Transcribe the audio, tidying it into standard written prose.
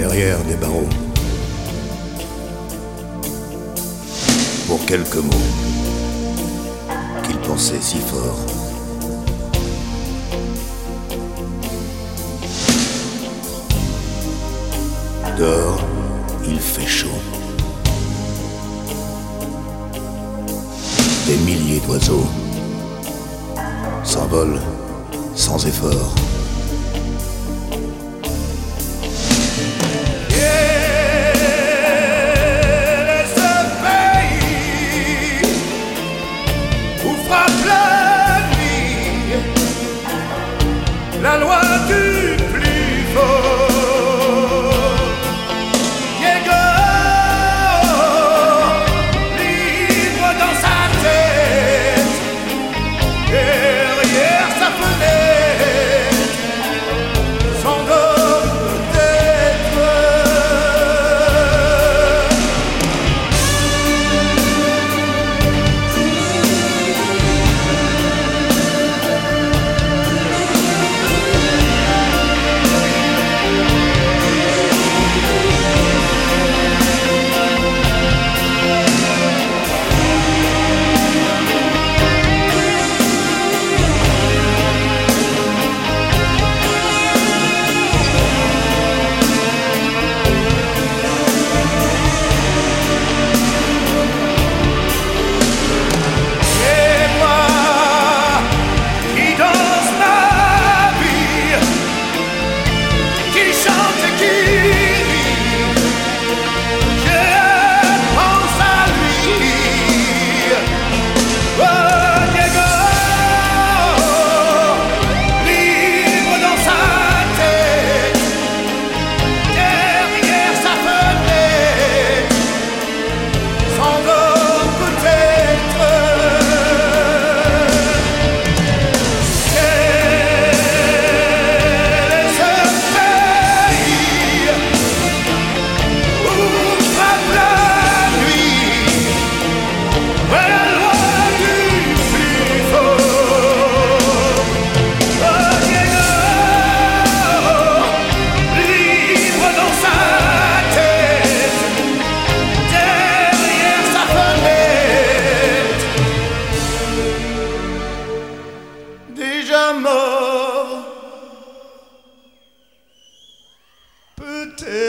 derrière des barreaux. Pour quelques mots qu'il pensait si fort. Dehors, il fait chaud. Des milliers d'oiseaux s'envolent sans effort. La loi du plus fort. Diego, libre dans sa tête, derrière sa fenêtre, s'endort peut-être. Déjà mort, peut-être.